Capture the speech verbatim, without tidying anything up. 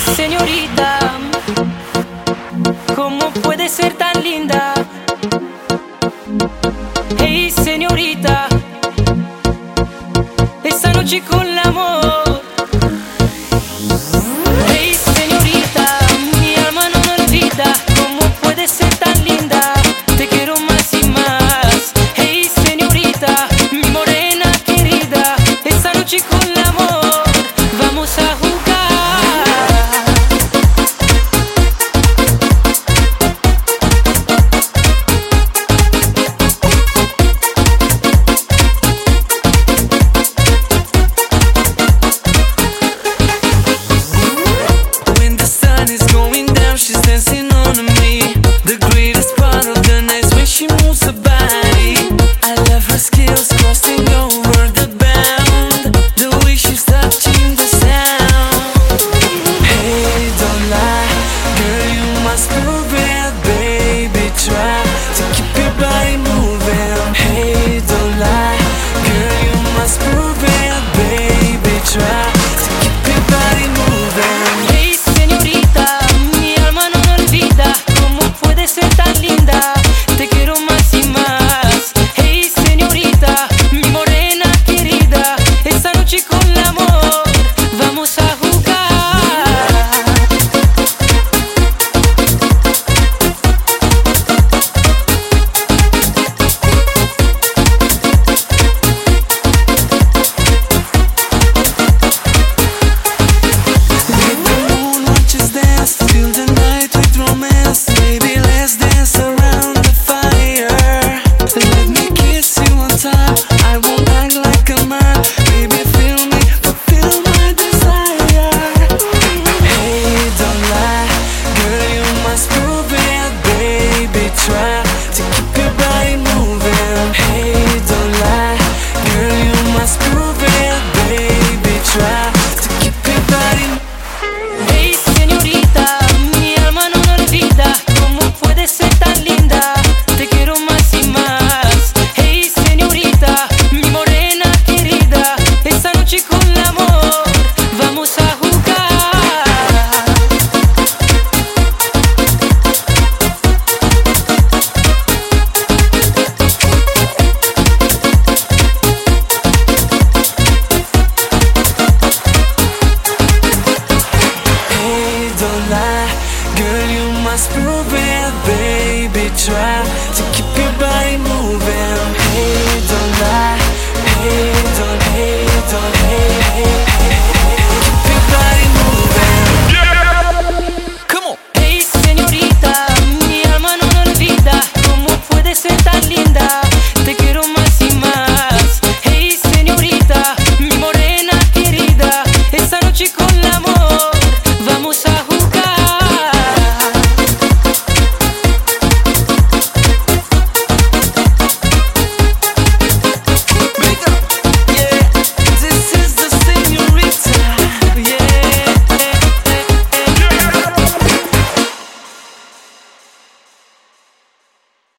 señorita, ¿cómo puede ser tan linda? Hey, señorita, esta noche con el amor. Hey, señorita, mi alma no me olvida. ¿Cómo puede ser tan linda? Te quiero más y más. Hey, señorita, mi morena querida, esta noche con el amor vamos a jugar. Prove it, baby, try to keep your body moving. Hey, don't lie. Hey, don't, hey, don't, hey, hey, hey, hey. Keep your body moving. Yeah. Come on. Hey, señorita, mi alma no me olvida. ¿Cómo puede ser tan linda? Te quiero más.